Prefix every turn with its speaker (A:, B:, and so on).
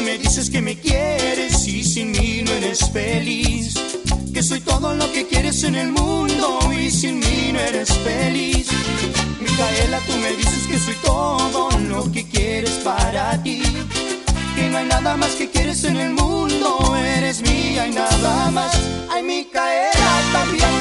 A: me dices que me quieres y sin mí no eres feliz, que soy todo lo que quieres en el mundo y sin mí no eres feliz. Micaela, tú me dices que soy todo lo que quieres para ti, que no hay nada más que quieres en el mundo, eres mía y nada más. Ay, Micaela, también